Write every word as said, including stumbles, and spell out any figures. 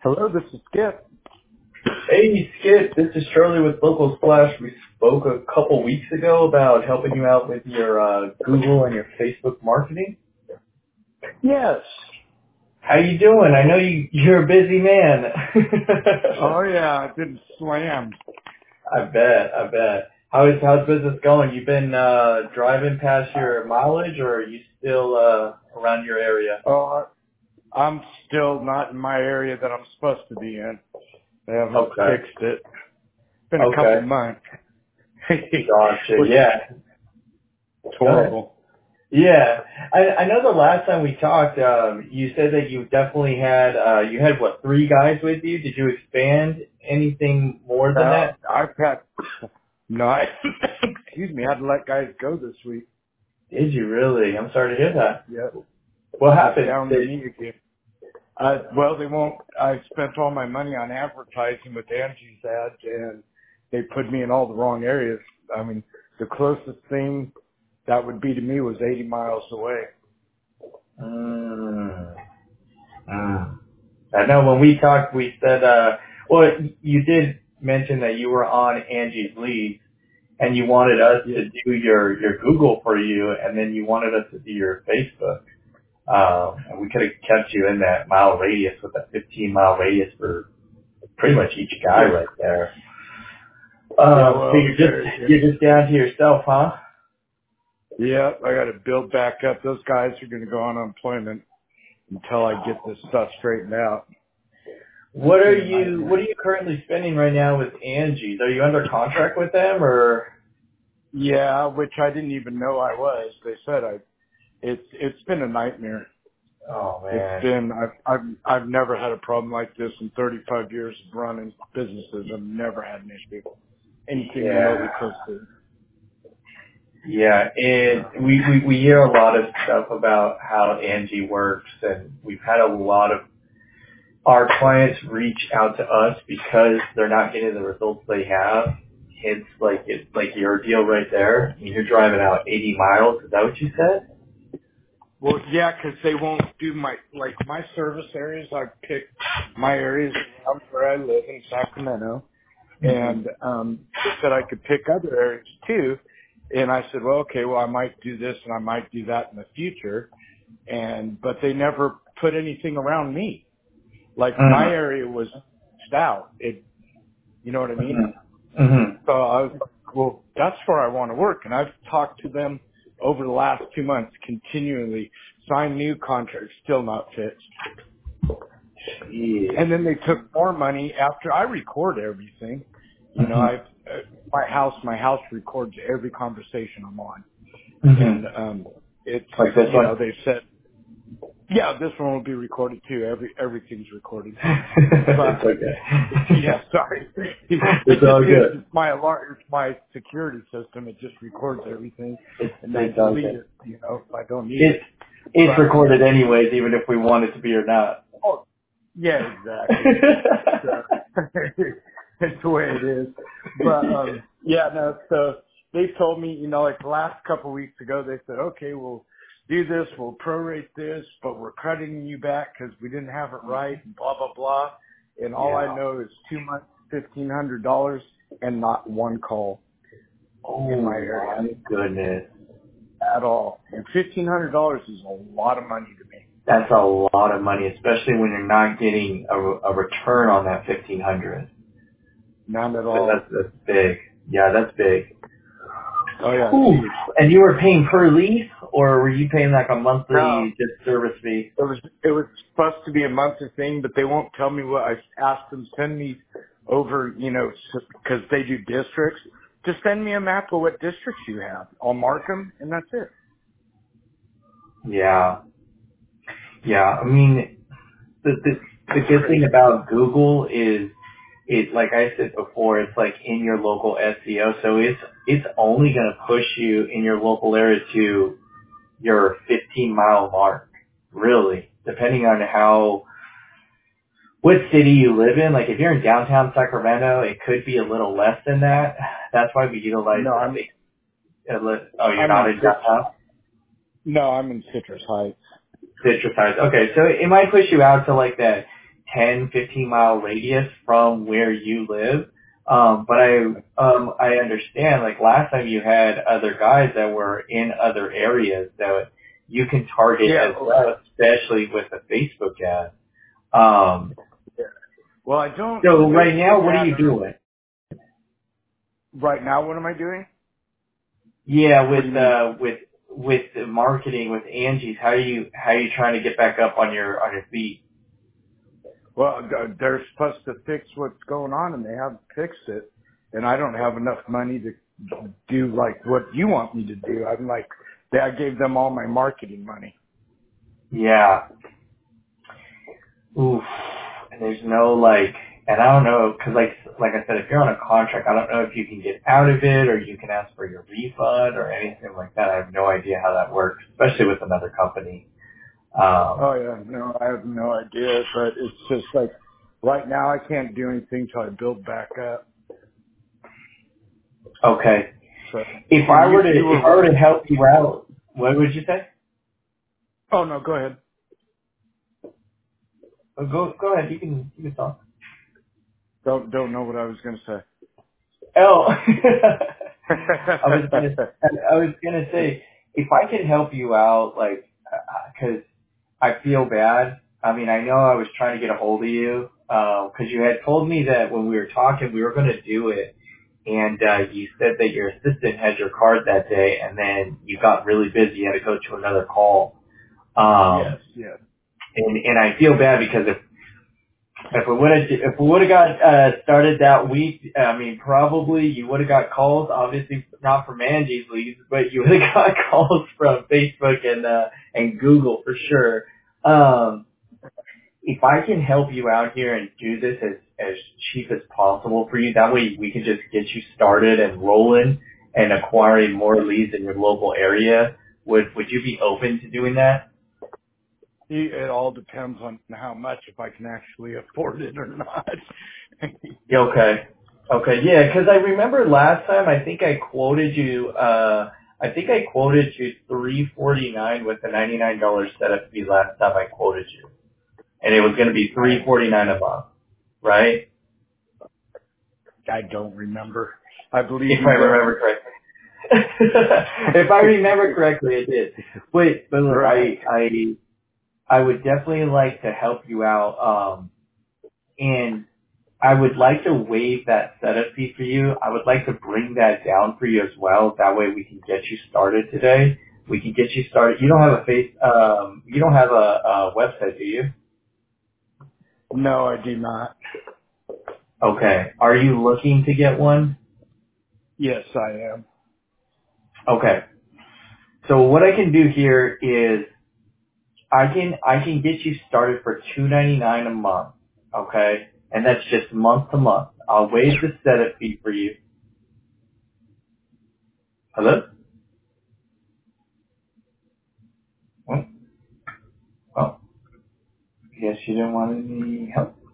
Hello, this is Skip. Hey, Skip, this is Charlie with Local Splash. We spoke a couple weeks ago about helping you out with your uh, Google and your Facebook marketing. Yes. How you doing? I know you, you're a busy man. Oh yeah, I've been slammed. I bet, I bet. How is how's business going? You been uh, driving past your mileage, or are you still uh, around your area? Oh, I'm still not in my area that I'm supposed to be in. They haven't Okay. fixed it. It's been a couple Okay. months. Gotcha. Which is Yeah. Go ahead. horrible. Yeah, I, I know the last time we talked, um, you said that you definitely had, uh, you had what, three guys with you? Did you expand anything more than Uh, that? I've had no, I, excuse me, I had to let guys go this week. Did you really? I'm sorry to hear that. Yep. What It's happened? down to Did, me again. Uh, well, they won't. I spent all my money on advertising with Angie's ads, and they put me in all the wrong areas. I mean, the closest thing that would be to me was eighty miles away. mm, mm. I know when we talked, we said, uh, well, you did mention that you were on Angie's lead and you wanted us Yeah. to do your, your Google for you, and then you wanted us to do your Facebook. Um, and we could have kept you in that mile radius with a fifteen mile radius for pretty much each guy Yeah. right there. Yeah. Um, so Well, you're there. just you're just down to yourself, huh? Yeah. I got to build back up. Those guys are going to go on unemployment until I get this stuff straightened out. What It's are been a you What are nightmare. you currently spending right now with Angie's? Are you under contract with them, or? Yeah, which I didn't even know I was. They said I. It's it's been a nightmare. Oh It's man. been, I've, I've, I've never had a problem like this in thirty-five years of running businesses. I've never had an issue. Anything remotely Yeah. close to it. Yeah, So, and we, we we hear a lot of stuff about how Angie works, and we've had a lot of our clients reach out to us because they're not getting the results they have. It's like it's like your deal right there. I mean, you're driving out eighty miles. Is that what you said? well, yeah, cause they won't do my, like my service areas. I picked my areas around where I live in Sacramento, Mhm. and, um, they said I could pick other areas too. And I said, well, okay, well, I might do this and I might do that in the future. And, but they never put anything around me. Like my Mhm. area was out. It, you know what I mean? Mhm. Mhm. So I was like, well, that's where I want to work. And I've talked to them over the last two months continually, signed new contracts, still not fixed. Jeez. And then they took more money after I record everything. You know, Mhm. I, uh, my house, my house records every conversation I'm on. And, Mhm. um, it's, Like this you know, one. they said, yeah, this one will be recorded too. Every, everything's recorded. It's But okay. yeah, sorry. It It's just all is. good. It's my alarm. It's my security system. It just records everything, It's and I it's all delete good. it. You know, if I don't need It's it. it's But recorded anyways, even if we want it to be or not. oh, yeah, exactly. So it's the way it is. But um, yeah, no. So they told me, you know, like the last couple of weeks ago, they said, okay, we'll do this, we'll prorate this, but we're cutting you back because we didn't have it right, and blah blah blah. And all I Yeah. know is two months, fifteen hundred dollars, and not one call in my Oh area my goodness. at all. And fifteen hundred dollars is a lot of money to me. That's a lot of money, especially when you're not getting a, a return on that fifteen hundred. Not at So all. that's that's big. Yeah, that's big. Oh yeah, it's Ooh. huge. And you were paying per lease, or were you paying like a No, monthly just service fee? it was it was supposed to be a monthly thing, but they won't tell me what. I asked them send me over, you know, because they do districts. Just send me a map of what districts you have. I'll mark them, and that's it. Yeah. Yeah. I mean, the the, the It's good thing crazy. about Google is it, like I said before, it's like in your local S E O, so it's it's only going to push you in your local area to your fifteen mile mark, really, depending on how what city you live in. Like if you're in downtown Sacramento, it could be a little less than that. That's why we utilize No, the I'm state. uh, li- Oh, you're I'm not in in Citrus. downtown? No, I'm in Citrus Heights. Citrus Heights. Okay, so it might push you out to like that ten, fifteen mile radius from where you live. Um, but I, um, I understand, like last time you had other guys that were in other areas that you can target Yeah. as well, especially with a Facebook ad. Um, Yeah. Well, I don't. so right now, Facebook what are ad. you doing? Right now, what am I doing? Yeah, What do with, you mean? uh, with, with the marketing with Angie's, how are you, how are you trying to get back up on your, on your feet? Well, th- they're supposed to fix what's going on, and they haven't fixed it. And I don't have enough money to do like what you want me to do. I'm like, they, I gave them all my marketing money. Yeah. Oof. And there's no like, and I don't know, cause like, like I said, if you're on a contract, I don't know if you can get out of it or you can ask for your refund or anything like that. I have no idea how that works, especially with another company. Um, Oh yeah, no, I have no idea. But it's just like right now, I can't do anything till I build back up. okay. So, If and I you were to, you were if I were right. to help you out, what would you say? Oh no, go ahead. Oh, go, go ahead. You can, you can talk. Don't don't know what I was gonna say. Oh, I was gonna, I was gonna say, if I can help you out, like, because I feel bad. I mean, I know I was trying to get a hold of you because you had told me that when we were talking, we were going to do it, and uh, you said that your assistant had your card that day, and then you got really busy. You had to go to another call. Yes, Um, yes. and and I feel bad because if If we would have if we would have got uh, started that week, I mean, probably you would have got calls. Obviously, not from Angie's leads, but you would have got calls from Facebook and uh, and Google for sure. Um, if I can help you out here and do this as as cheap as possible for you, that way we can just get you started and rolling and acquiring more leads in your local area. Would would you be open to doing that? It it all depends on how much, if I can actually afford it or not. Yeah, okay. Okay, yeah, 'cause I remember last time I think I quoted you. Uh, I think I quoted you three forty nine with the ninety nine dollars setup fee last time I quoted you, and it was going to be three forty nine a month, right? I don't remember. I believe If I you though. remember correctly. If I remember correctly, it did. Wait, but look, Right. I I I would definitely like to help you out. Um, and I would like to waive that setup fee for you. I would like to bring that down for you as well. That way we can get you started today. We can get you started. You don't have a face, um, you don't have a, a website, do you? No, I do not. Okay. Are you looking to get one? Yes, I am. Okay. So what I can do here is I can, I can get you started for two ninety-nine a month. Okay. And that's just month to month. I'll waive the setup fee for you. Hello? Oh, oh. Guess you didn't want any help.